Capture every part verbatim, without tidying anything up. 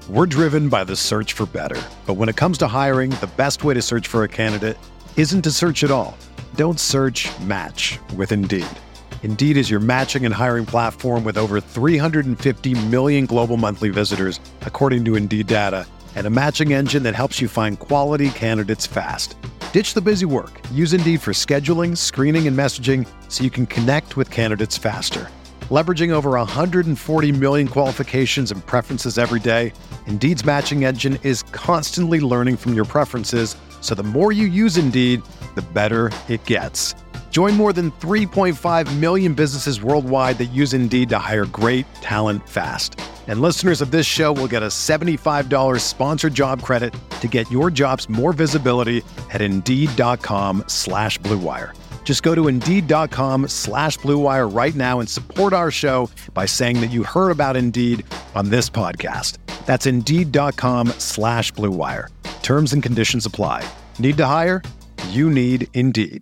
We're driven by the search for better. But when it comes to hiring, the best way to search for a candidate isn't to search at all. Don't search, match with Indeed. Indeed is your matching and hiring platform with over three hundred fifty million global monthly visitors, according to Indeed data, and a matching engine that helps you find quality candidates fast. Ditch the busy work. Use Indeed for scheduling, screening, and messaging so you can connect with candidates faster. Leveraging over one hundred forty million qualifications and preferences every day, Indeed's matching engine is constantly learning from your preferences, so the more you use Indeed, the better it gets. Join more than three point five million businesses worldwide that use Indeed to hire great talent fast. And listeners of this show will get a seventy-five dollars sponsored job credit to get your jobs more visibility at Indeed.com slash Blue Wire. Just go to Indeed.com slash Blue Wire right now and support our show by saying that you heard about Indeed on this podcast. That's Indeed.com slash Blue Wire. Terms and conditions apply. Need to hire? You need Indeed.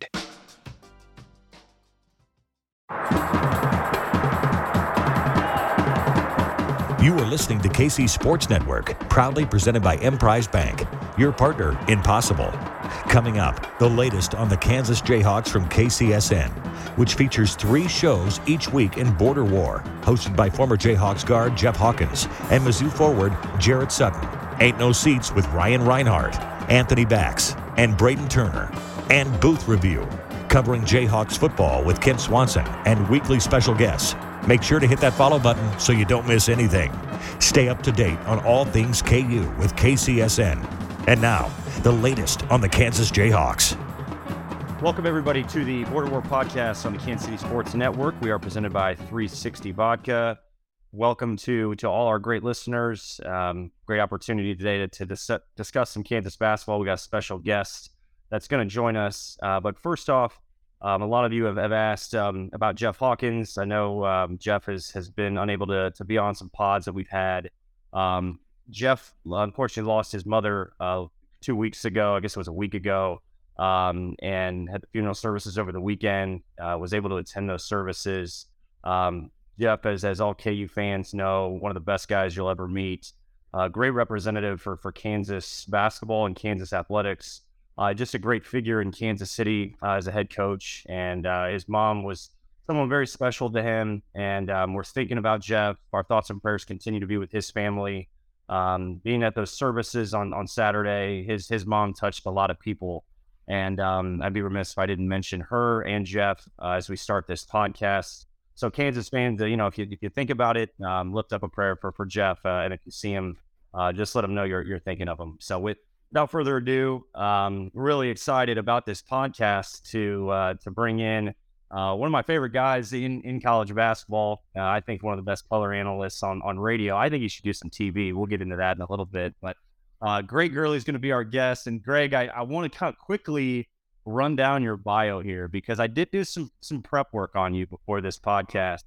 You are listening to K C Sports Network, proudly presented by Emprise Bank, your partner in possible. Coming up, the latest on the Kansas Jayhawks from K C S N, which features three shows each week in Border War, hosted by former Jayhawks guard Jeff Hawkins and Mizzou forward Jarrett Sutton. Ain't No Seats with Ryan Reinhardt, Anthony Bax, and Braden Turner. And Booth Review, covering Jayhawks football with Kent Swanson and weekly special guests. Make sure to hit that follow button so you don't miss anything. Stay up to date on all things K U with K C S N. And now, the latest on the Kansas Jayhawks. Welcome, everybody, to the Border War podcast on the Kansas City Sports Network. We are presented by three sixty Vodka. Welcome to, to all our great listeners. Um, great opportunity today to, to dis- discuss some Kansas basketball. We got a special guest that's going to join us. Uh, but first off, Um, a lot of you have, have asked um, about Jeff Hawkins. I know um, Jeff has, has been unable to, to be on some pods that we've had. Um, Jeff, unfortunately, lost his mother uh, two weeks ago. I guess it was a week ago, um, and had the funeral services over the weekend. Uh, was able to attend those services. Um, Jeff, as, as all K U fans know, one of the best guys you'll ever meet. Uh, great representative for, for Kansas basketball and Kansas athletics. Uh, just a great figure in Kansas City uh, as a head coach, and uh, his mom was someone very special to him, and um, we're thinking about Jeff. Our thoughts and prayers continue to be with his family. Um, being at those services on, on Saturday, his his mom touched a lot of people, and um, I'd be remiss if I didn't mention her and Jeff uh, as we start this podcast. So Kansas fans, uh, you know, if you if you think about it, um, lift up a prayer for, for Jeff, uh, and if you see him, uh, just let him know you're you're thinking of him. So with Without further ado, um, really excited about this podcast to uh, to bring in uh, one of my favorite guys in, in college basketball. Uh, I think one of the best color analysts on, on radio. I think he should do some T V. We'll get into that in a little bit. But uh, Greg Gurley is going to be our guest. And Greg, I, I want to kind of quickly run down your bio here because I did do some some prep work on you before this podcast.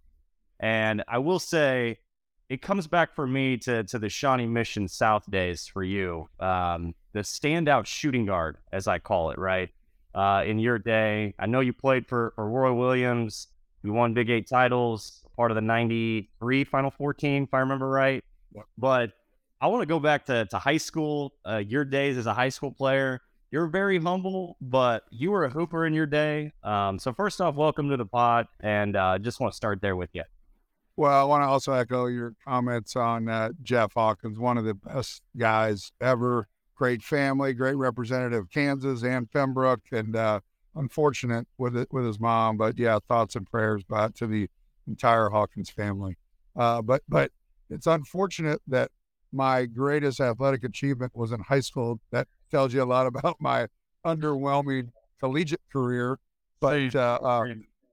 And I will say, it comes back for me to to the Shawnee Mission South days for you. Um, the standout shooting guard, as I call it, right? Uh, in your day, I know you played for, for Roy Williams. You won Big Eight titles, part of the ninety-three Final Four team, if I remember right. But I want to go back to, to high school, uh, your days as a high school player. You're very humble, but you were a hooper in your day. Um, so first off, welcome to the pod, and uh, just want to start there with you. Well, I want to also echo your comments on uh, Jeff Hawkins, one of the best guys ever. Great family, great representative of Kansas and Pembroke, and uh, unfortunate with it, with his mom. But yeah, thoughts and prayers back to the entire Hawkins family. Uh, but but it's unfortunate that my greatest athletic achievement was in high school. That tells you a lot about my underwhelming collegiate career. But uh, uh,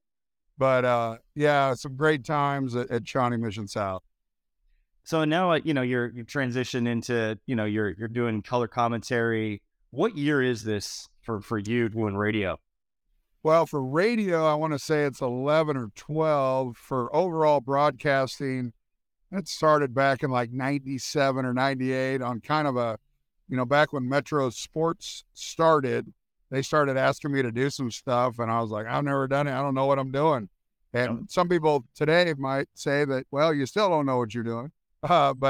but uh, yeah, some great times at, at Shawnee Mission South. So now, you know, you're you've transitioned into, you know, you're you're doing color commentary. What year is this for, for you doing radio? Well, for radio, I want to say it's eleven or twelve. For overall broadcasting, it started back in like ninety-seven or ninety-eight on kind of a, you know, back when Metro Sports started, they started asking me to do some stuff. And I was like, I've never done it. I don't know what I'm doing. And some people today might say that, well, you still don't know what you're doing. Uh, but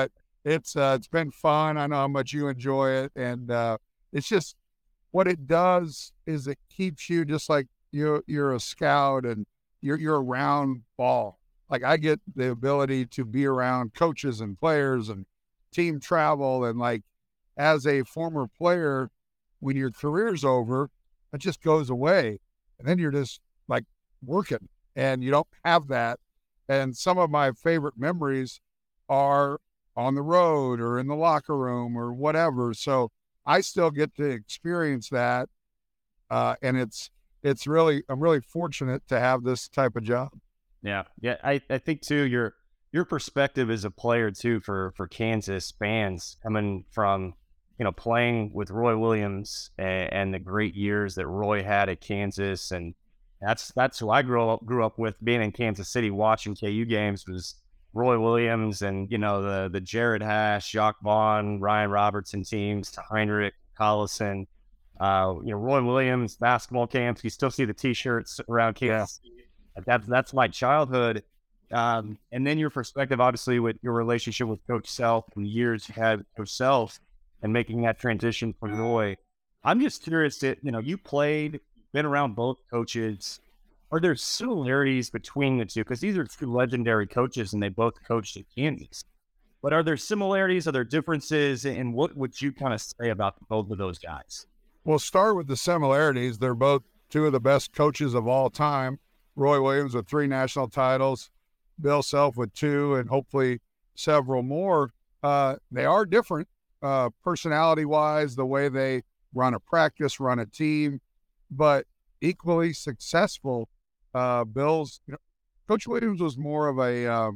it's uh, it's been fun. I know how much you enjoy it, and uh, it's just what it does is it keeps you just like you're you're a scout and you're you're around ball. Like I get the ability to be around coaches and players and team travel, and like as a former player, when your career's over, it just goes away, and then you're just like working, and you don't have that. And some of my favorite memories are on the road or in the locker room or whatever. So I still get to experience that. Uh, and it's, it's really, I'm really fortunate to have this type of job. Yeah. Yeah. I, I think too, your, your perspective as a player too, for, for Kansas fans coming from, you know, playing with Roy Williams and, and the great years that Roy had at Kansas. And that's, that's who I grew up, grew up with being in Kansas City, watching K U games was Roy Williams and, you know, the, the Jared Hash, Jacques Vaughn, Ryan Robertson teams, to Heinrich, Collison, uh, you know, Roy Williams basketball camps. You still see the t-shirts around Kansas City. Yeah. That's, that's my childhood. Um, and then your perspective, obviously, with your relationship with Coach Self and years you had with Coach Self and making that transition from Roy. I'm just curious that, you know, you played, been around both coaches. Are there similarities between the two? Because these are two legendary coaches and they both coached at Kansas. But are there similarities? Are there differences? And what would you kind of say about both of those guys? We'll start with the similarities. They're both two of the best coaches of all time. Roy Williams with three national titles, Bill Self with two, and hopefully several more. Uh, they are different uh, personality-wise, the way they run a practice, run a team, but equally successful. Uh, Bill's, you know, Coach Williams was more of a, uh,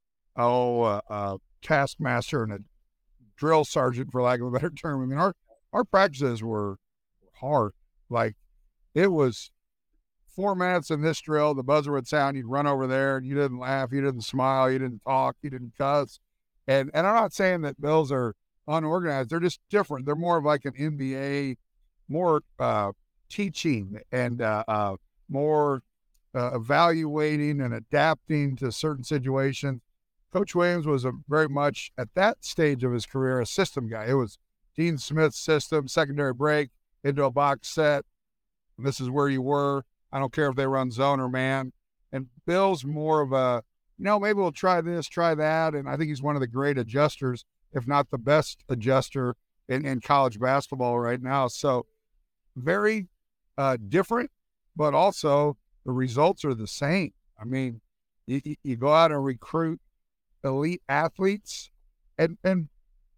oh, uh, uh, taskmaster and a drill sergeant, for lack of a better term. I mean, our, our practices were hard. Like, it was four minutes in this drill, the buzzer would sound, you'd run over there, and you didn't laugh, you didn't smile, you didn't talk, you didn't cuss. And and I'm not saying that Bills are unorganized. They're just different. They're more of like an N B A, more uh, teaching and uh, uh, more uh, evaluating and adapting to certain situations. Coach Williams was a very much, at that stage of his career, a system guy. It was Dean Smith's system, secondary break, into a box set. And this is where you were. I don't care if they run zone or man. And Bill's more of a, you know, maybe we'll try this, try that. And I think he's one of the great adjusters, if not the best adjuster in, in college basketball right now. So very uh, different, but also the results are the same. I mean, you, you go out and recruit elite athletes, and, and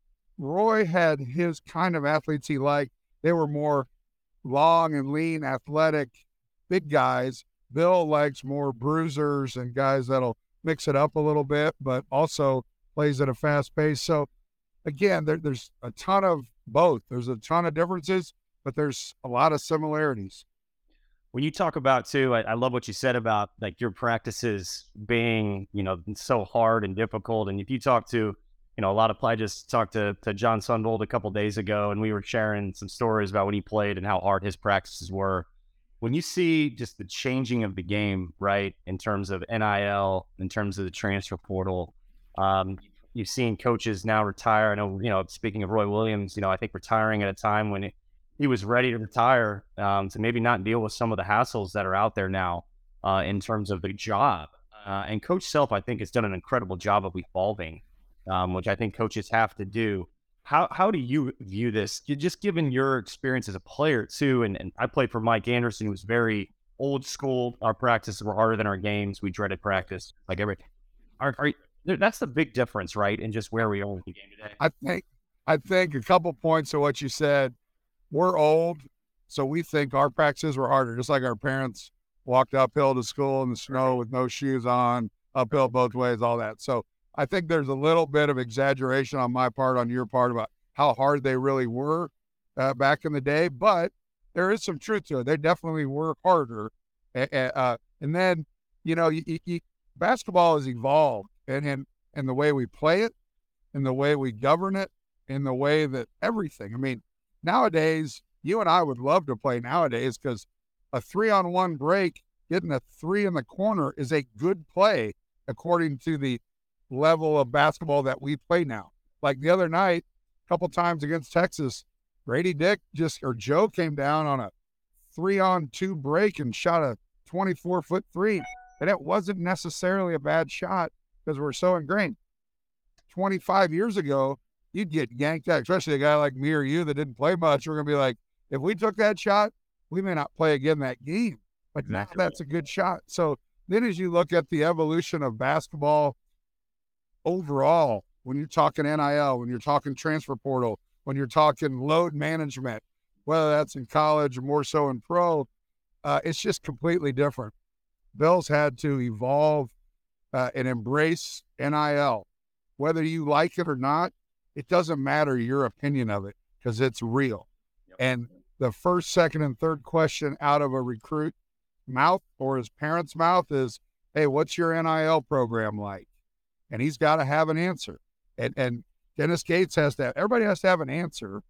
Roy had his kind of athletes he liked. They were more long and lean, athletic, big guys. Bill likes more bruisers and guys that'll mix it up a little bit, but also plays at a fast pace. So again, there, there's a ton of both. There's a ton of differences, but there's a lot of similarities. When you talk about too, I, I love what you said about like your practices being, you know, so hard and difficult. And if you talk to, you know, a lot of, I just talked to, to John Sunvold a couple days ago, and we were sharing some stories about when he played and how hard his practices were. When you see just the changing of the game, right, in terms of N I L, in terms of the transfer portal, um, you've seen coaches now retire. I know, you know, speaking of Roy Williams, you know, I think retiring at a time when it, he was ready to retire, um, to maybe not deal with some of the hassles that are out there now uh, in terms of the job. Uh, and Coach Self, I think, has done an incredible job of evolving, um, which I think coaches have to do. How how do you view this? Just given your experience as a player too, and, and I played for Mike Anderson, who was very old school. Our practices were harder than our games. We dreaded practice, like every. Are, are, that's the big difference, right? In just where we are in the game today. I think I think a couple points of what you said. We're old, so we think our practices were harder, just like our parents walked uphill to school in the snow with no shoes on, uphill both ways, all that. So I think there's a little bit of exaggeration on my part, on your part, about how hard they really were uh, back in the day. But there is some truth to it. They definitely were harder. Uh, and then, you know, you, you, basketball has evolved, and, and, and the way we play it, and the way we govern it, and the way that everything. I mean, nowadays, you and I would love to play nowadays because a three-on-one break, getting a three in the corner is a good play according to the level of basketball that we play now. Like the other night, a couple times against Texas, Grady Dick just, or Joe came down on a three on two break and shot a twenty-four foot three. And it wasn't necessarily a bad shot because we're so ingrained. twenty-five years ago, you'd get yanked out, especially a guy like me or you that didn't play much. We're going to be like, if we took that shot, we may not play again that game. But now that's a good shot. So then as you look at the evolution of basketball overall, when you're talking N I L, when you're talking transfer portal, when you're talking load management, whether that's in college or more so in pro, uh, it's just completely different. Bill's had to evolve uh, and embrace N I L. Whether you like it or not, it doesn't matter your opinion of it because it's real. Yep. And the first, second, and third question out of a recruit mouth or his parents' mouth is, hey, what's your N I L program like? And he's got to have an answer. And, and Dennis Gates has to have, everybody has to have an answer.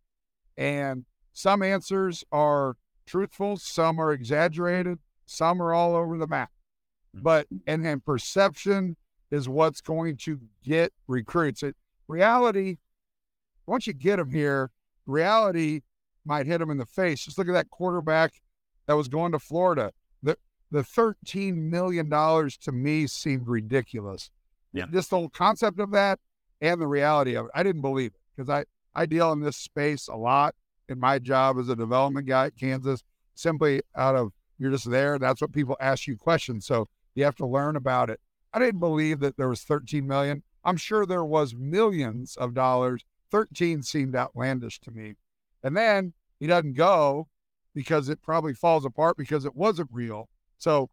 And some answers are truthful, some are exaggerated, some are all over the map. But, and, and perception is what's going to get recruits. It, reality, once you get them here, reality might hit them in the face. Just look at that quarterback that was going to Florida. The the thirteen million dollars to me seemed ridiculous. Yeah. Just the whole concept of that and the reality of it. I didn't believe it because I, I deal in this space a lot in my job as a development guy at Kansas, simply out of you're just there. That's what people ask you questions. So you have to learn about it. I didn't believe that there was thirteen million dollars. I'm sure there was millions of dollars. thirteen seemed outlandish to me. And then he doesn't go because it probably falls apart because it wasn't real. So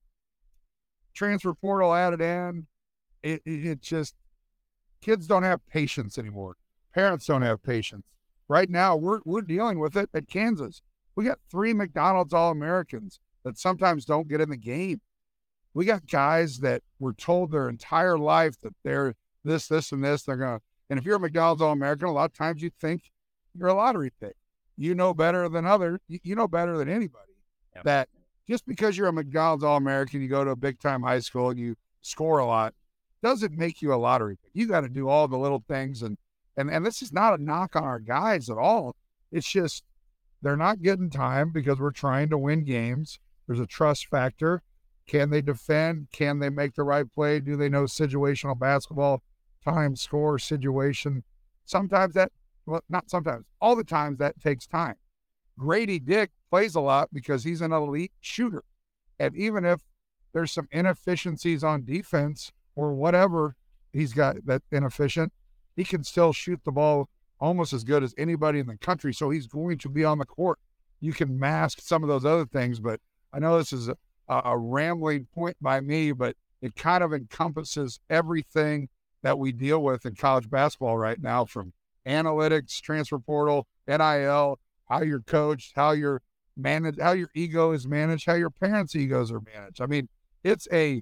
transfer portal added in, it, it, it just, kids don't have patience anymore. Parents don't have patience. Right now, we're we're dealing with it at Kansas. We got three McDonald's All-Americans that sometimes don't get in the game. We got guys that were told their entire life that they're this, this, and this. They're going to, and if you're a McDonald's All-American, a lot of times you think you're a lottery pick. You know better than others. You, you know better than anybody. Yep. That just because you're a McDonald's All-American, you go to a big-time high school and you score a lot, doesn't make you a lottery pick. You got to do all the little things. And, and, and this is not a knock on our guys at all. It's just they're not getting time because we're trying to win games. There's a trust factor. Can they defend? Can they make the right play? Do they know situational basketball, time, score, situation? Sometimes that, well, not sometimes, all the times that takes time. Grady Dick plays a lot because he's an elite shooter. And even if there's some inefficiencies on defense or whatever he's got that inefficient, he can still shoot the ball almost as good as anybody in the country. So he's going to be on the court. You can mask some of those other things, but I know this is a, a rambling point by me, but it kind of encompasses everything that we deal with in college basketball right now, from analytics, transfer portal, N I L, how you're coached, how you're managed, how your ego is managed, how your parents' egos are managed. I mean, it's a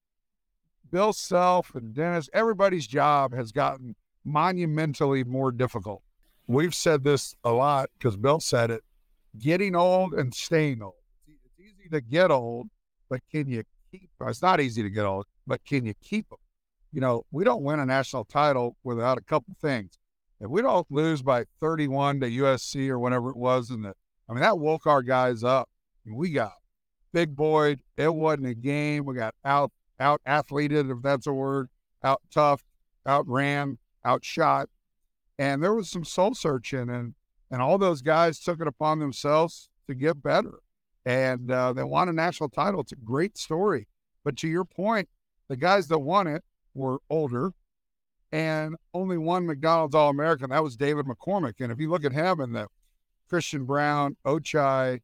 Bill Self and Dennis, everybody's job has gotten monumentally more difficult. We've said this a lot because Bill said it, getting old and staying old. It's easy to get old, but can you keep, it's not easy to get old, but can you keep them? You know, we don't win a national title without a couple things. If we don't lose by thirty-one to U S C or whatever it was, in the, I mean, that woke our guys up. We got big boyed. It wasn't a game. We got out, out athleted, if that's a word, out tough, outran, outshot. And there was some soul searching, and, and all those guys took it upon themselves to get better. And uh, they won a national title. It's a great story. But to your point, the guys that won it were older, and only one McDonald's All-American. That was David McCormick. And if you look at him and the Christian Brown, Ochai,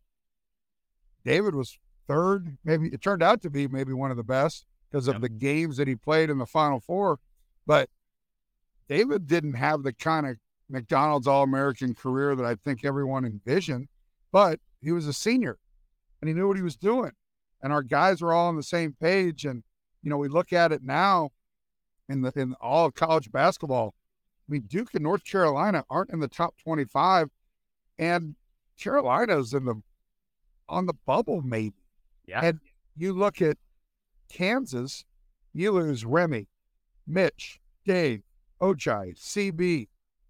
David was third. Maybe it turned out to be maybe one of the best because of yep. the games that he played in the Final Four. But David didn't have the kind of McDonald's All-American career that I think everyone envisioned, but he was a senior and he knew what he was doing. And our guys were all on the same page. And, you know, we look at it now in the, in all of college basketball. I mean, Duke and North Carolina aren't in the top twenty-five, and Carolina's in the, on the bubble maybe. Yeah. And you look at Kansas, you lose Remy, Mitch, Dave, Ochai, C B,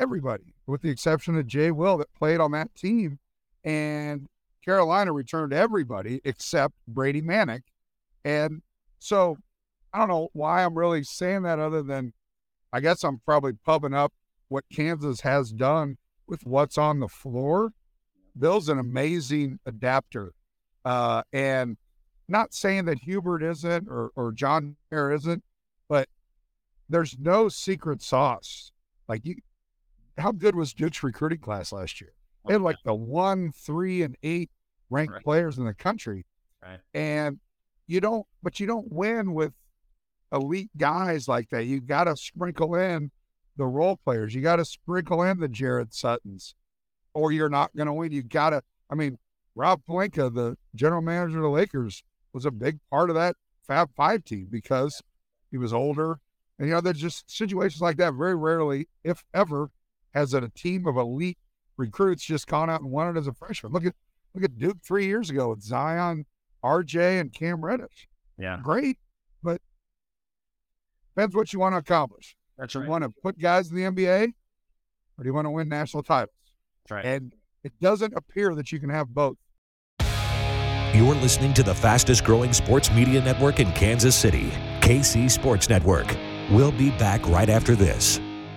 everybody, with the exception of Jay Will that played on that team. And Carolina returned everybody except Brady Manick. And so I don't know why I'm really saying that other than I guess I'm probably pubbing up what Kansas has done with what's on the floor. Bill's an amazing adapter. Uh, and not saying that Hubert isn't or, or John Hare isn't, but there's no secret sauce. Like, you, how good was Duke's recruiting class last year? They had like the one, three, and eight ranked right. players in the country. Right. And you don't, but you don't win with elite guys like that. You got to sprinkle in the role players. You got to sprinkle in the Jared Suttons, or you're not going to win. You got to, I mean, Rob Pelinka, the general manager of the Lakers, was a big part of that Fab Five team because he was older. And, you know, there's just situations like that. Very rarely, if ever, has a team of elite recruits just gone out and won it as a freshman. Look at look at Duke three years ago with Zion, R J, and Cam Reddish. Yeah. Great, but depends what you want to accomplish. That's right. right. You want to put guys in the N B A, or do you want to win national titles? That's right. And it doesn't appear that you can have both. You're listening to the fastest growing sports media network in Kansas City, K C Sports Network. We'll be back right after this.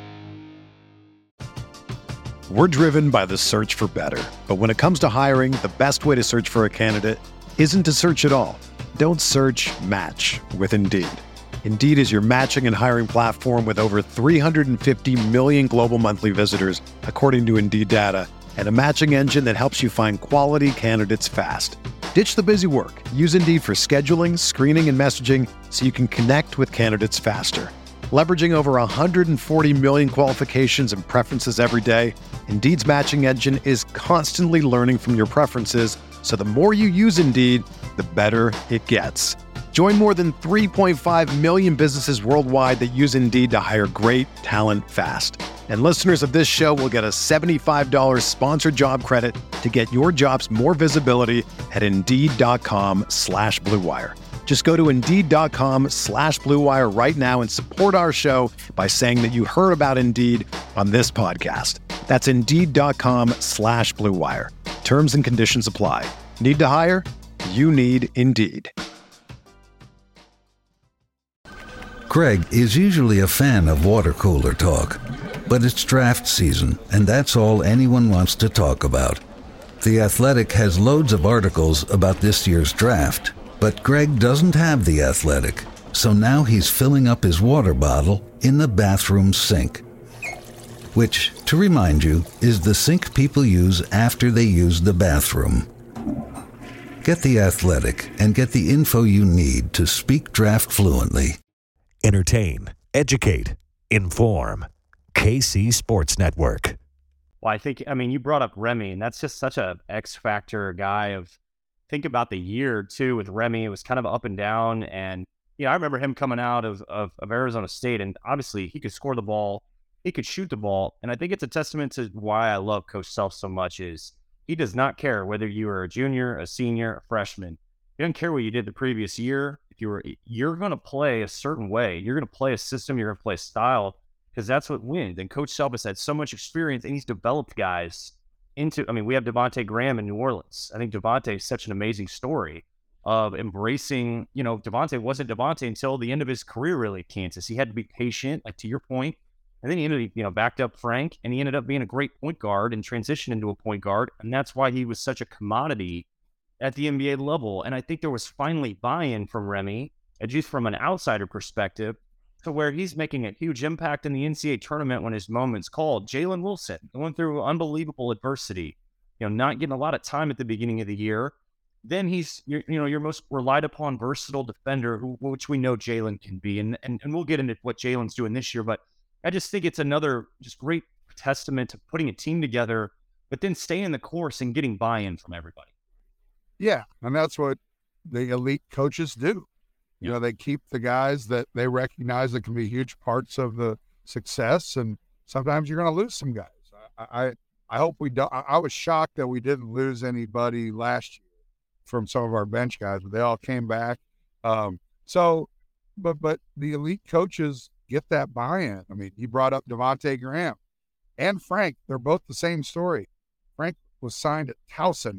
We're driven by the search for better. But when it comes to hiring, the best way to search for a candidate isn't to search at all. Don't search, match with Indeed. Indeed is your matching and hiring platform with over three hundred fifty million global monthly visitors, according to Indeed data, and a matching engine that helps you find quality candidates fast. Ditch the busy work. Use Indeed for scheduling, screening, and messaging so you can connect with candidates faster. Leveraging over one hundred forty million qualifications and preferences every day, Indeed's matching engine is constantly learning from your preferences, so the more you use Indeed, the better it gets. Join more than three point five million businesses worldwide that use Indeed to hire great talent fast. And listeners of this show will get a seventy-five dollars sponsored job credit to get your jobs more visibility at Indeed.com slash Blue Wire. Just go to Indeed.com slash Blue Wire right now and support our show by saying that you heard about Indeed on this podcast. That's Indeed.com slash Blue Wire. Terms and conditions apply. Need to hire? You need Indeed. Greg is usually a fan of water cooler talk, but it's draft season, and that's all anyone wants to talk about. The Athletic has loads of articles about this year's draft, but Greg doesn't have The Athletic, so now he's filling up his water bottle in the bathroom sink. Which, to remind you, is the sink people use after they use the bathroom. Get The Athletic and get the info you need to speak draft fluently. Entertain, educate, inform. K C Sports Network. Well, I think, I mean, you brought up Remy, and that's just such a X-factor guy of, think about the year, too, with Remy. It was kind of up and down, and, you know, I remember him coming out of, of, of Arizona State, and obviously he could score the ball, he could shoot the ball, and I think it's a testament to why I love Coach Self so much is he does not care whether you are a junior, a senior, a freshman. He doesn't care what you did the previous year. If you were, you're going to play a certain way. You're going to play a system. You're going to play a style because that's what wins. And Coach Self has had so much experience, and he's developed guys into. I mean, we have Devontae Graham in New Orleans. I think Devontae is such an amazing story of embracing. You know, Devontae wasn't Devontae until the end of his career, really, at Kansas. He had to be patient, like to your point, and then he ended, you know, backed up Frank, and he ended up being a great point guard and transitioned into a point guard, and that's why he was such a commodity at the N B A level. And I think there was finally buy-in from Remy, at least from an outsider perspective, to where he's making a huge impact in the N C double A tournament when his moment's called. Jalen Wilson, going through unbelievable adversity, you know, not getting a lot of time at the beginning of the year. Then he's, you know, your most relied upon versatile defender, who, which we know Jalen can be. And, and, and we'll get into what Jalen's doing this year. But I just think it's another just great testament to putting a team together, but then staying the course and getting buy-in from everybody. Yeah, and that's what the elite coaches do. You know, they keep the guys that they recognize that can be huge parts of the success, and sometimes you're going to lose some guys. I, I I hope we don't. I was shocked that we didn't lose anybody last year from some of our bench guys, but they all came back. Um, so, but but the elite coaches get that buy-in. I mean, you brought up Devontae Graham. and Frank, they're both the same story. Frank was signed at Towson,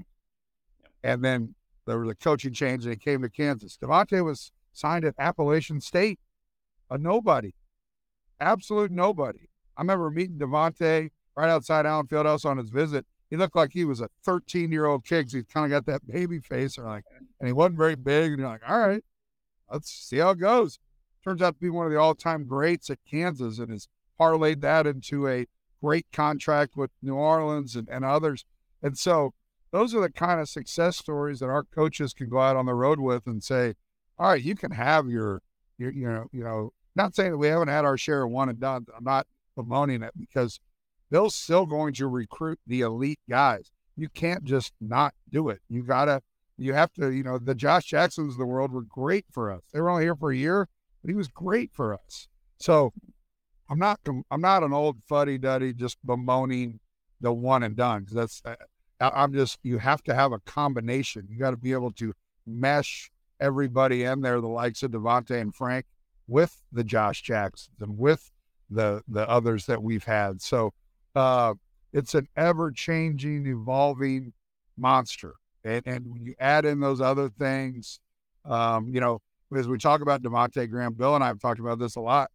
and then there was a coaching change and he came to Kansas. Devontae was signed at Appalachian State, a nobody, absolute nobody. I remember meeting Devontae right outside Allen Fieldhouse on his visit. He looked like he was a thirteen-year-old kid because he kind of got that baby face, or like, and he wasn't very big. And you're like, all right, let's see how it goes. Turns out to be one of the all-time greats at Kansas, and has parlayed that into a great contract with New Orleans and, and others. And so those are the kind of success stories that our coaches can go out on the road with and say, all right, you can have your, your you know, you know, not saying that we haven't had our share of one and done. I'm not bemoaning it, because Bill's still going to recruit the elite guys. You can't just not do it. You gotta, you have to, you know, the Josh Jacksons of the world were great for us. They were only here for a year, but he was great for us. So I'm not, I'm not an old fuddy-duddy just bemoaning the one and done. Cause that's, I'm just, you have to have a combination. You got to be able to mesh everybody in there, the likes of Devontae and Frank, with the Josh Jacksons and with the, the others that we've had. So, Uh, it's an ever-changing, evolving monster. And, and when you add in those other things, um, you know, as we talk about Devontae Graham, Bill and I have talked about this a lot.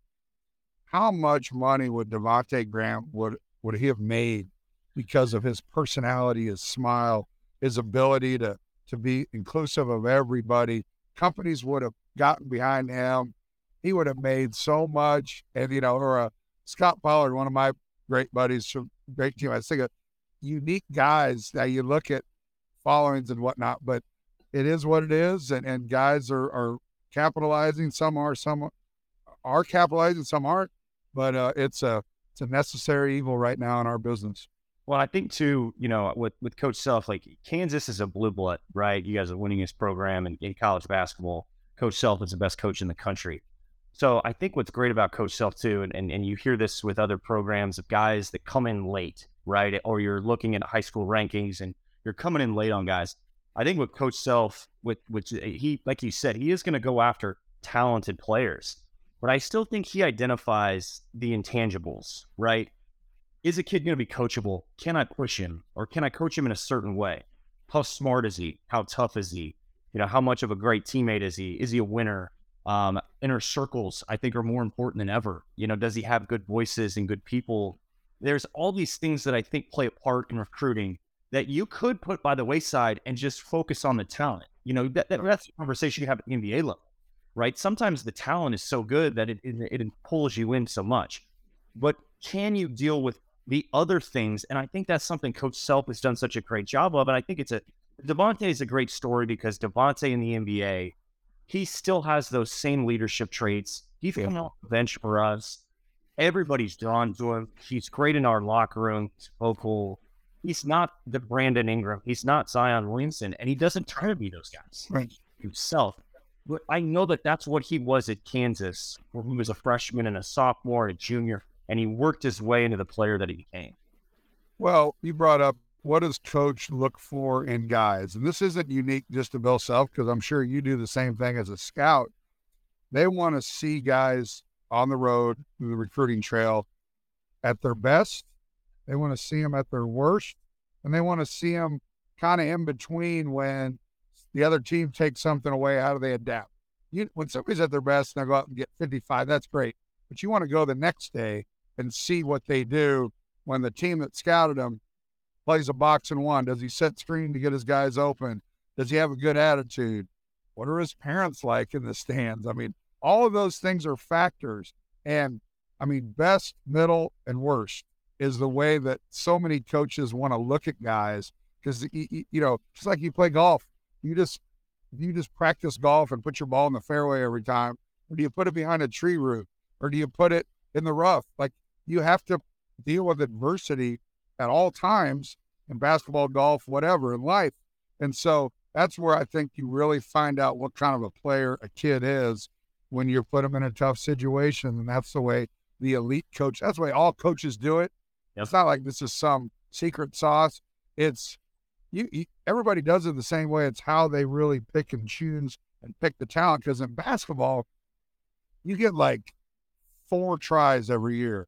How much money would Devontae Graham, would, would he have made because of his personality, his smile, his ability to, to be inclusive of everybody? Companies would have gotten behind him. He would have made so much. And, you know, or a Scott Pollard, one of my great buddies from great team. I think of unique guys that you look at followings and whatnot, but it is what it is. And, and guys are, are capitalizing. Some are, some are capitalizing, some aren't, but uh, it's a, it's a necessary evil right now in our business. Well, I think too, you know, with, with Coach Self, like Kansas is a blue blood, right? You guys are the winningest program in, in college basketball. Coach Self is the best coach in the country. So I think what's great about Coach Self too, and, and, and you hear this with other programs of guys that come in late, right? Or you're looking at high school rankings and you're coming in late on guys. I think with Coach Self, with which he, like you said, he is going to go after talented players, but I still think he identifies the intangibles, right? Is a kid going to be coachable? Can I push him, or can I coach him in a certain way? How smart is he? How tough is he? You know, how much of a great teammate is he? Is he a winner? Um, inner circles, I think, are more important than ever. You know, does he have good voices and good people? There's all these things that I think play a part in recruiting that you could put by the wayside and just focus on the talent. You know, that, that that's a conversation you have at the N B A level, right? Sometimes the talent is so good that it, it, it pulls you in so much. But can you deal with the other things? And I think that's something Coach Self has done such a great job of. And I think it's a, Devontae is a great story, because Devontae in the N B A, he still has those same leadership traits. He's coming off the bench for us. Everybody's drawn to him. He's great in our locker room. He's vocal. He's not the Brandon Ingram. He's not Zion Williamson, and he doesn't try to be those guys Right. himself. But I know that that's what he was at Kansas, where he was a freshman and a sophomore and a junior, and he worked his way into the player that he became. Well, you brought up, what does Coach look for in guys? And this isn't unique just to Bill Self, because I'm sure you do the same thing as a scout. They want to see guys on the road through the recruiting trail at their best. They want to see them at their worst. And they want to see them kind of in between. When the other team takes something away, how do they adapt? You, when somebody's at their best and they go out and get fifty-five, that's great. But you want to go the next day and see what they do when the team that scouted them plays a box and one. Does he set screen to get his guys open? Does he have a good attitude? What are his parents like in the stands? I mean, all of those things are factors. And I mean, best, middle, and worst is the way that so many coaches want to look at guys. Because, you know, just like you play golf, you just you just practice golf and put your ball in the fairway every time, or do you put it behind a tree root, or do you put it in the rough? Like, you have to deal with adversity at all times in basketball, golf, whatever, in life. And so that's where I think you really find out what kind of a player a kid is when you put them in a tough situation. And that's the way the elite coach, that's the way all coaches do it. Yep. It's not like this is some secret sauce. It's you, you everybody does it the same way. It's how they really pick and choose and pick the talent. Because in basketball, you get like four tries every year.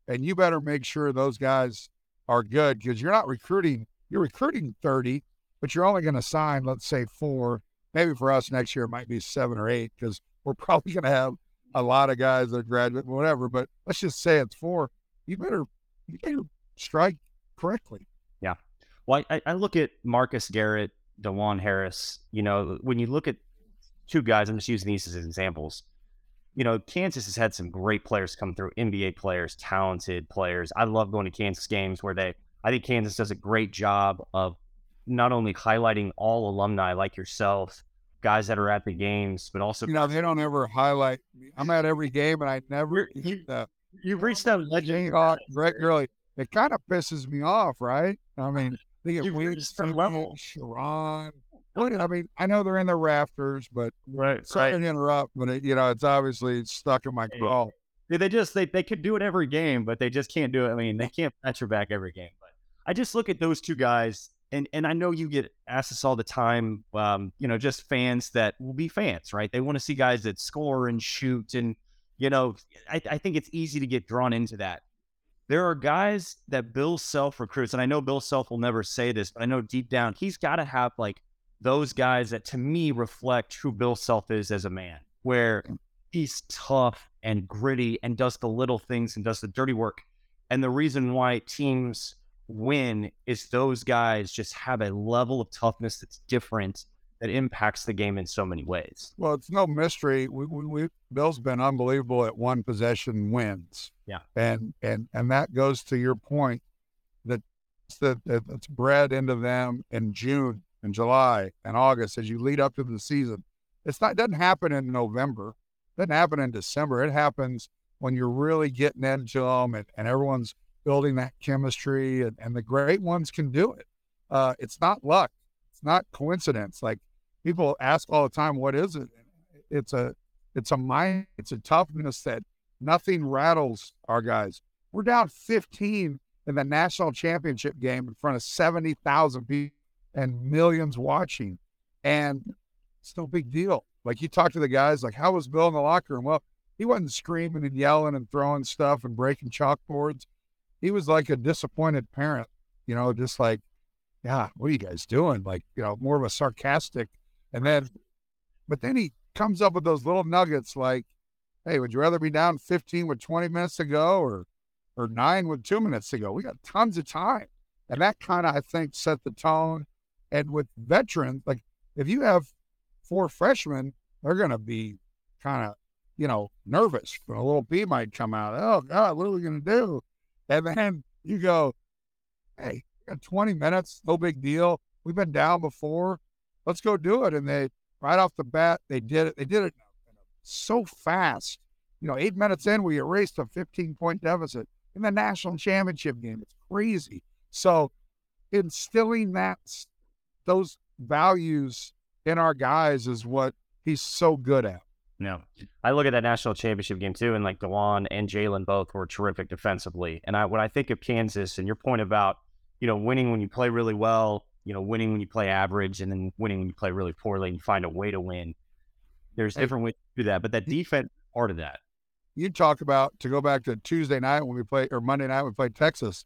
and you better make sure those guys are good because you're not recruiting. You're recruiting thirty, but you're only going to sign, let's say, four. Maybe for us next year it might be seven or eight because we're probably going to have a lot of guys that graduate, whatever. But let's just say it's four. You better, you better strike correctly. Yeah. Well, I, I look at Marcus Garrett, DeJuan Harris. You know, when you look at two guys, I'm just using these as examples. You know, Kansas has had some great players come through, N B A players, talented players. I love going to Kansas games where they, I think Kansas does a great job of not only highlighting all alumni like yourself, guys that are at the games, but also, you know, they don't ever highlight me. I'm at every game and I never, you, uh, you've reached that legend. Jayhawk, Greg Gurley. It kind of pisses me off, right? I mean, they get weird stuff. Sharon. I mean, I know they're in the rafters, but right, sorry right. to interrupt, but it, you know, it's obviously stuck in my craw. They just they, they could do it every game, but they just can't do it. I mean, they can't patch your back every game. But I just look at those two guys, and and I know you get asked this all the time. Um, you know, just fans that will be fans, right? They want to see guys that score and shoot, and you know, I, I think it's easy to get drawn into that. There are guys that Bill Self recruits, and I know Bill Self will never say this, but I know deep down he's got to have like those guys that to me reflect who Bill Self is as a man, where he's tough and gritty and does the little things and does the dirty work. And the reason why teams win is those guys just have a level of toughness that's different, that impacts the game in so many ways. Well, it's no mystery. We, we, we Bill's been unbelievable at one possession wins. Yeah. And, and, and that goes to your point that that it's bred into them in June and July and August as you lead up to the season. It's not, it doesn't happen in November. It doesn't happen in December. It happens when you're really getting into them and, and everyone's building that chemistry and, and the great ones can do it. Uh, it's not luck. It's not coincidence. Like people ask all the time, what is it? It's a, it's a mind, it's a toughness that nothing rattles our guys. We're down fifteen in the national championship game in front of seventy thousand people and millions watching. And it's no big deal. Like you talk to the guys, like, how was Bill in the locker room? Well, he wasn't screaming and yelling and throwing stuff and breaking chalkboards. He was like a disappointed parent, you know, just like, yeah, what are you guys doing? Like, you know, more of a sarcastic. And then, but then he comes up with those little nuggets like, hey, would you rather be down fifteen with twenty minutes to go or, or nine with two minutes to go? We got tons of time. And that kind of, I think, set the tone. And with veterans, like if you have four freshmen, they're going to be kind of, you know, nervous. A little bee might come out. Oh, God, what are we going to do? And then you go, hey, we got twenty minutes, no big deal. We've been down before. Let's go do it. And they, right off the bat, they did it. They did it so fast. You know, eight minutes in, we erased a fifteen-point deficit in the national championship game. It's crazy. So instilling that, those values in our guys is what he's so good at. No, I look at that national championship game too, and like DeJuan and Jalen both were terrific defensively. And I, when I think of Kansas and your point about, you know, winning when you play really well, you know, winning when you play average, and then winning when you play really poorly and you find a way to win. There's different ways to do that, but that defense is part of that. You talk about, to go back to Tuesday night when we play, or Monday night we played Texas,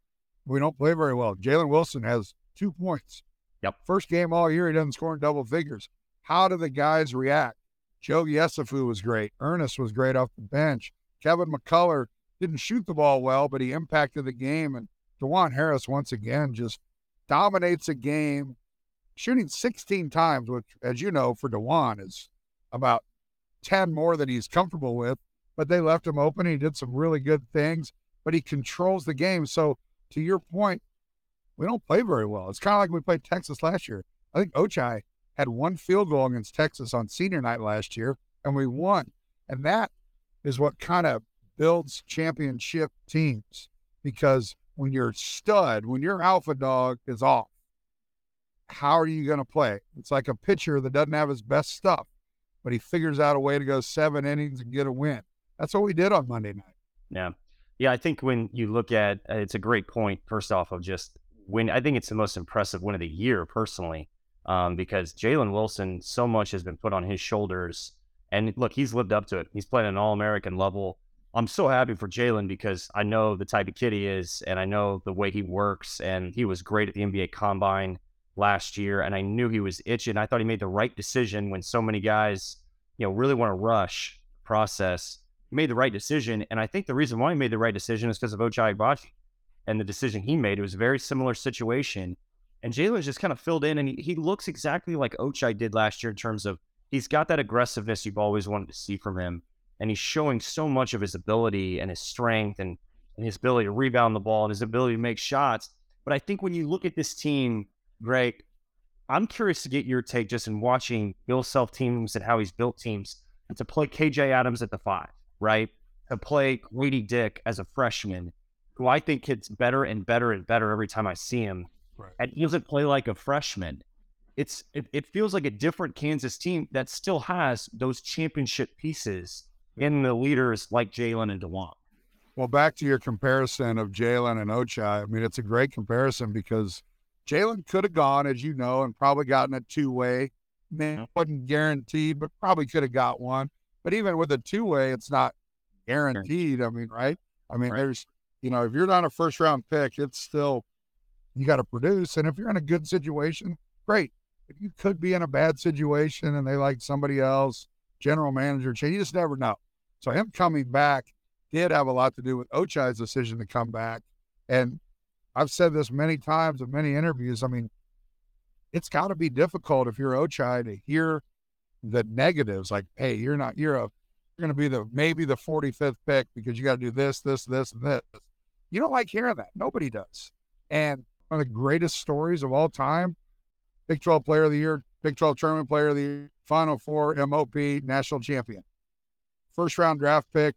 we don't play very well. Jalen Wilson has two points. Yep. First game all year, he doesn't score in double figures. How do the guys react? Joe Yesufu was great. Ernest was great off the bench. Kevin McCullough didn't shoot the ball well, but he impacted the game. And DeJuan Harris, once again, just dominates a game, shooting sixteen times, which, as you know, for DeJuan is about ten more than he's comfortable with. But they left him open. He did some really good things, but he controls the game. So to your point, we don't play very well. It's kind of like we played Texas last year. I think Ochai had one field goal against Texas on senior night last year, and we won. And that is what kind of builds championship teams, because when your stud, when your alpha dog is off, how are you going to play? It's like a pitcher that doesn't have his best stuff, but he figures out a way to go seven innings and get a win. That's what we did on Monday night. Yeah. Yeah, I think when you look at, uh, it's a great point, first off, of just win. I think it's the most impressive win of the year, personally, um, because Jalen Wilson, so much has been put on his shoulders. And look, he's lived up to it. He's played at an All-American level. I'm so happy for Jalen because I know the type of kid he is, and I know the way he works, and he was great at the N B A Combine last year, and I knew he was itching. I thought he made the right decision when so many guys, you know, really want to rush the process. He made the right decision, and I think the reason why he made the right decision is because of Ochai Agbaji and the decision he made. It was a very similar situation, and Jalen's just kind of filled in, and he, he looks exactly like Ochai did last year in terms of he's got that aggressiveness you've always wanted to see from him. And he's showing so much of his ability and his strength and, and his ability to rebound the ball and his ability to make shots. But I think when you look at this team, Greg, I'm curious to get your take just in watching Bill Self teams and how he's built teams, and to play K J Adams at the five, right? To play Grady Dick as a freshman, who I think gets better and better and better every time I see him. Right. And he doesn't play like a freshman. It's it, it feels like a different Kansas team that still has those championship pieces in the leaders like Jalen and DeJuan. Well, back to your comparison of Jalen and Ochai, I mean, it's a great comparison because Jalen could have gone, as you know, and probably gotten a two-way. Man, wasn't guaranteed, but probably could have got one. But even with a two-way, it's not guaranteed. I mean, right? I mean, right. there's, you know, if you're not a first-round pick, it's still, you got to produce. And if you're in a good situation, great. If you could be in a bad situation and they like somebody else, general manager change, you just never know. So him coming back did have a lot to do with Ochai's decision to come back. And I've said this many times in many interviews. I mean, it's got to be difficult if you're Ochai to hear the negatives, like, hey, you're not, you're a, you're going to be the, maybe the forty-fifth pick because you got to do this, this, this, and this. You don't like hearing that. Nobody does. And one of the greatest stories of all time, Big twelve Player of the Year, Big twelve Tournament Player of the Year, Final Four, M O P, National Champion. First round draft pick.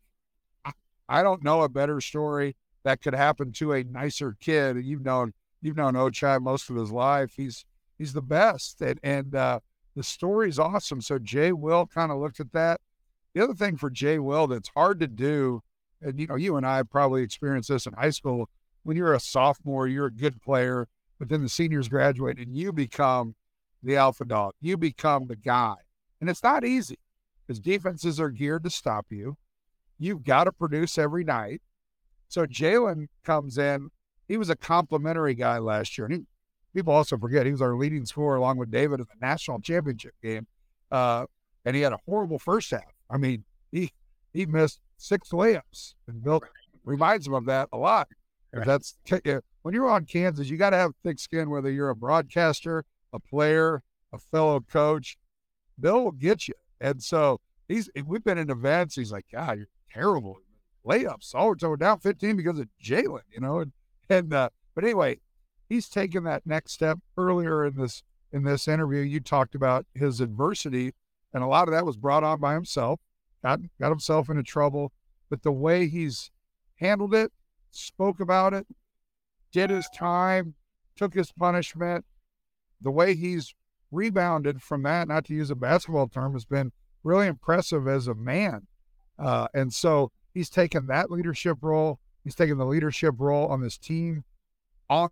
I don't know a better story that could happen to a nicer kid. You've known you've known Ochai most of his life. He's he's the best, and and uh, the story's awesome. So Jay Will kind of looked at that. The other thing for Jay Will that's hard to do, and you know, you and I probably experienced this in high school. When you're a sophomore, you're a good player, but then the seniors graduate and you become the alpha dog. You become the guy, and it's not easy. Because defenses are geared to stop you. You've got to produce every night. So Jalen comes in. He was a complimentary guy last year. And he, people also forget he was our leading scorer along with David in the national championship game. Uh, and he had a horrible first half. I mean, he he missed six layups. And Bill reminds him of that a lot. Right. That's when you're on Kansas, you got to have thick skin, whether you're a broadcaster, a player, a fellow coach. Bill will get you. And so he's, we've been in events. He's like, God, you're terrible. Layups. Oh, so we're down fifteen because of Jalen, you know? And, and, uh, but anyway, he's taken that next step. Earlier in this, in this interview, you talked about his adversity, and a lot of that was brought on by himself, got, got himself into trouble, but the way he's handled it, spoke about it, did his time, took his punishment, the way he's rebounded from that, not to use a basketball term, has been really impressive as a man. Uh, and so he's taken that leadership role. He's taken the leadership role on this team on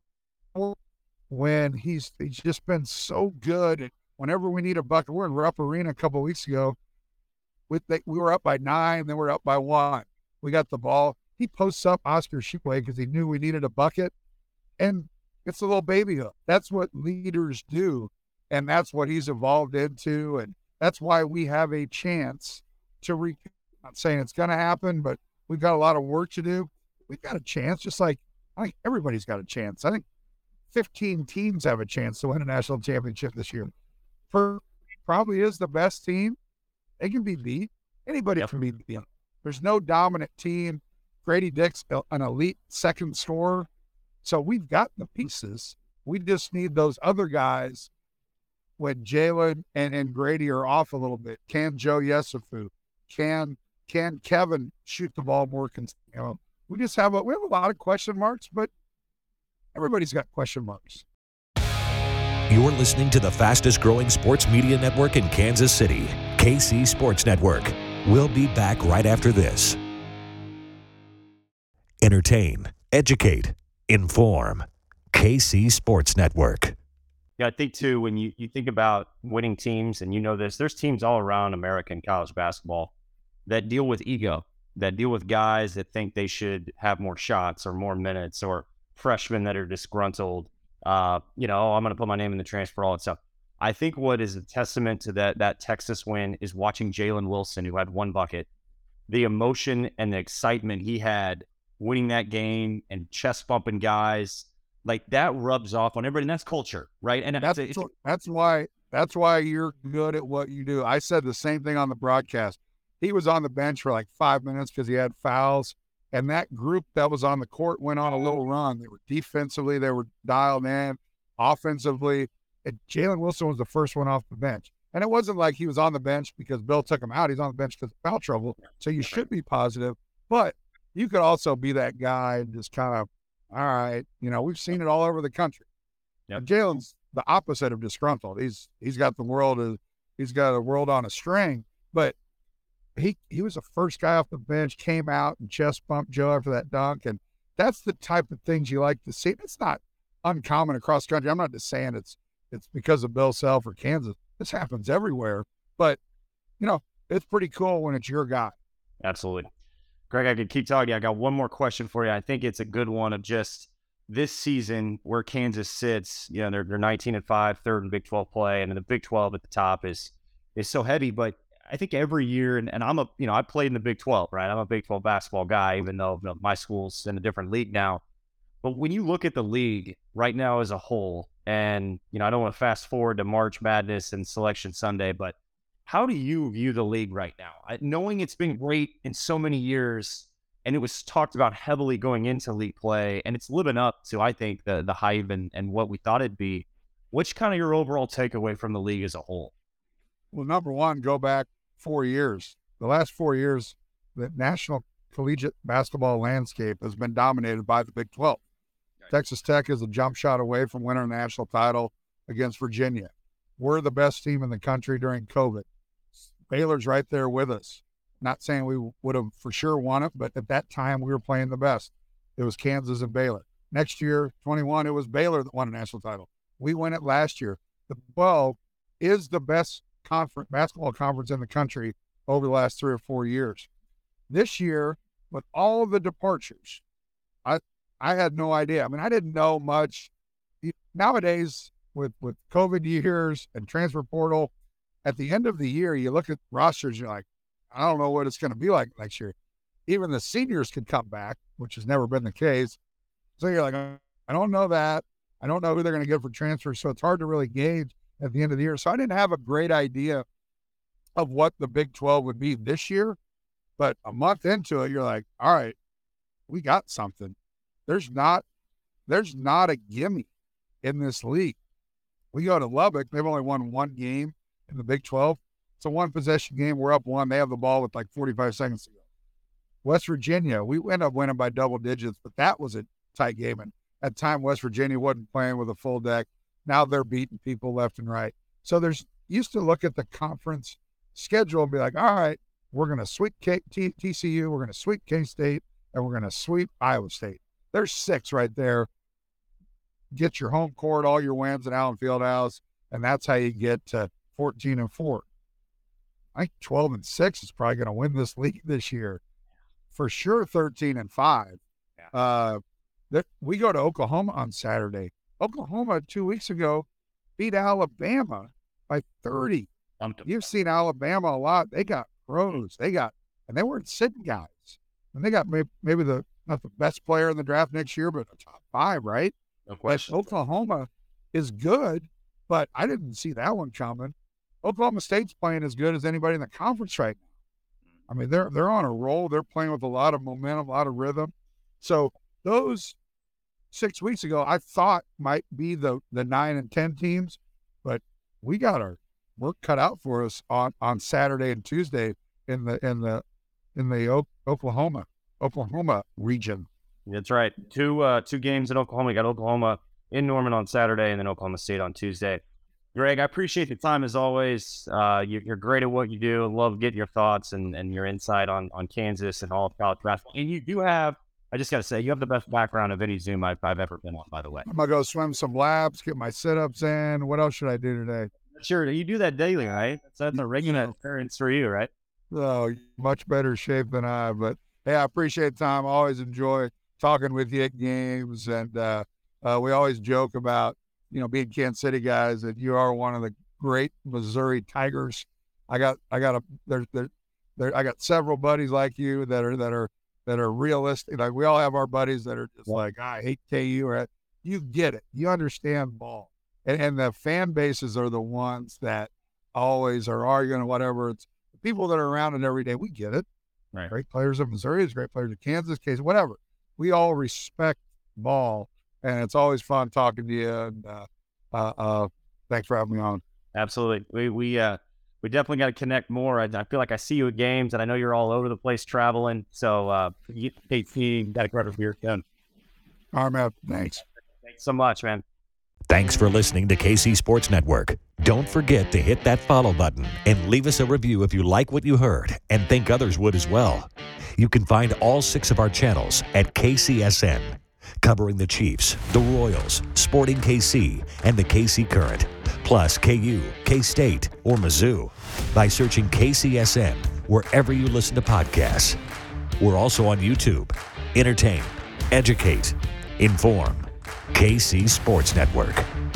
when he's, he's just been so good. And whenever we need a bucket, we're in Rupp Arena a couple of weeks ago. With the, we were up by nine, then we're up by one. We got the ball. He posts up Oscar Tshiebwe because he knew we needed a bucket. And it's a little baby hook. That's what leaders do. And that's what he's evolved into. And that's why we have a chance to re- I'm not saying it's going to happen, but we've got a lot of work to do. We've got a chance, just like I think everybody's got a chance. I think fifteen teams have a chance to win a national championship this year. For probably is the best team. They can be beat. Anybody yep. can be beat. There's no dominant team. Grady Dick's an elite second scorer. So we've got the pieces. We just need those other guys. When Jalen and, and Grady are off a little bit, can Joe Yesufu, can can Kevin shoot the ball more? Cons- you know, we just have a we have a lot of question marks, but everybody's got question marks. You're listening to the fastest growing sports media network in Kansas City, K C Sports Network. We'll be back right after this. Entertain, educate, inform. K C Sports Network. Yeah, I think, too, when you, you think about winning teams, and you know this, there's teams all around American college basketball that deal with ego. that deal with guys that think they should have more shots or more minutes, or freshmen that are disgruntled. Uh, you know, oh, I'm going to put my name in the transfer, all that stuff. I think what is a testament to that that Texas win is watching Jalen Wilson, who had one bucket, the emotion and the excitement he had winning that game and chest bumping guys. Like, that rubs off on everybody, and that's culture, right? And that's it's, it's, that's why that's why you're good at what you do. I said the same thing on the broadcast. He was on the bench for like five minutes because he had fouls, and that group that was on the court went on a little run. They were defensively, they were dialed in, offensively. And Jalen Wilson was the first one off the bench. And it wasn't like he was on the bench because Bill took him out. He's on the bench because of foul trouble. So you should be positive. But you could also be that guy and just kind of, all right, you know, we've seen it all over the country. Yep. And Jalen's the opposite of disgruntled. He's he's got the world he's got a world on a string. But he he was the first guy off the bench, came out and chest bumped Joe after that dunk. And that's the type of things you like to see. It's not uncommon across the country. I'm not just saying it's it's because of Bill Self or Kansas. This happens everywhere. But, you know, it's pretty cool when it's your guy. Absolutely. Greg, I could keep talking. I got one more question for you. I think it's a good one of just this season where Kansas sits. You know, they're they're nineteen and five, third in Big twelve play, and the Big twelve at the top is is so heavy. But I think every year, and, and I'm a you know I played in the Big twelve, right? I'm a Big twelve basketball guy, even though you know, my school's in a different league now. But when you look at the league right now as a whole, and you know I don't want to fast forward to March Madness and Selection Sunday, but how do you view the league right now? I, knowing it's been great in so many years, and it was talked about heavily going into league play, and it's living up to, I think, the the hype and, and what we thought it'd be. What's kind of your overall takeaway from the league as a whole? Well, number one, go back four years. The last four years, the national collegiate basketball landscape has been dominated by the Big twelve. Right. Texas Tech is a jump shot away from winning a national title against Virginia. We're the best team in the country during COVID. Baylor's right there with us. Not saying we would have for sure won it, but at that time we were playing the best. It was Kansas and Baylor. Next year, twenty-one, it was Baylor that won a national title. We won it last year. The twelve is the best conference, basketball conference in the country over the last three or four years. This year, with all of the departures, I I had no idea. I mean, I didn't know much. Nowadays, with, with COVID years and transfer portal, at the end of the year, you look at rosters, you're like, I don't know what it's going to be like next year. Even the seniors could come back, which has never been the case. So you're like, I don't know that. I don't know who they're going to get for transfer. So it's hard to really gauge at the end of the year. So I didn't have a great idea of what the Big twelve would be this year. But a month into it, you're like, all right, we got something. There's not, there's not a gimme in this league. We go to Lubbock, they've only won one game in the Big twelve. It's a one possession game. We're up one. They have the ball with like forty-five seconds to go. West Virginia, we end up winning by double digits, but that was a tight game. And at the time, West Virginia wasn't playing with a full deck. Now they're beating people left and right. So there's used to look at the conference schedule and be like, all right, we're going to sweep K- T- TCU, we're going to sweep K-State, and we're going to sweep Iowa State. There's six right there. Get your home court, all your wins at Allen Fieldhouse, and that's how you get to fourteen and four. I think twelve and six is probably going to win this league this year. For sure, thirteen and five. Yeah. Uh, that we go to Oklahoma on Saturday. Oklahoma two weeks ago beat Alabama by thirty. You've seen Alabama a lot. They got pros. They got, and they weren't sitting guys. And they got maybe, maybe the not the best player in the draft next year, but a top five, right? No question. But Oklahoma is good, but I didn't see that one coming. Oklahoma State's playing as good as anybody in the conference right now. I mean, they're they're on a roll. They're playing with a lot of momentum, a lot of rhythm. So those six weeks ago, I thought might be the the nine and ten teams, but we got our work cut out for us on, on Saturday and Tuesday in the in the in the o- Oklahoma Oklahoma region. That's right. Two uh, two games in Oklahoma. We got Oklahoma in Norman on Saturday, and then Oklahoma State on Tuesday. Greg, I appreciate the time as always. Uh, you, you're great at what you do. I love getting your thoughts and, and your insight on, on Kansas and all of college basketball. And you do have, I just got to say, you have the best background of any Zoom I've, I've ever been on, by the way. I'm going to go swim some laps, get my sit-ups in. What else should I do today? Sure. You do that daily, right? That's, that's a regular occurrence for you, right? Oh, much better shape than I, but Hey, I appreciate the time. I always enjoy talking with you at games, and uh, uh, we always joke about, you know, being Kansas City guys, that you are one of the great Missouri Tigers. I got, I got a, there, there, there, I got several buddies like you that are, that are, that are realistic. Like, we all have our buddies that are just like, I hate K U, or you get it. You understand ball. And, and the fan bases are the ones that always are arguing or whatever. It's the people that are around it every day. We get it. Right. Great players of Missouri, great players of Kansas, Case, whatever. We all respect ball, and it's always fun talking to you. And uh, uh, uh, thanks for having me on. Absolutely. We we uh we definitely got to connect more. I, I feel like I see you at games, and I know you're all over the place traveling. So, uh, you, K C, got to credit for your done. All right, man. Thanks. Thanks so much, man. Thanks for listening to K C Sports Network. Don't forget to hit that follow button and leave us a review if you like what you heard and think others would as well. You can find all six of our channels at K C S N, covering the Chiefs, the Royals, Sporting K C, and the K C Current, plus K U, K-State, or Mizzou by searching K C S N wherever you listen to podcasts. We're also on YouTube. Entertain, educate, inform. K C Sports Network.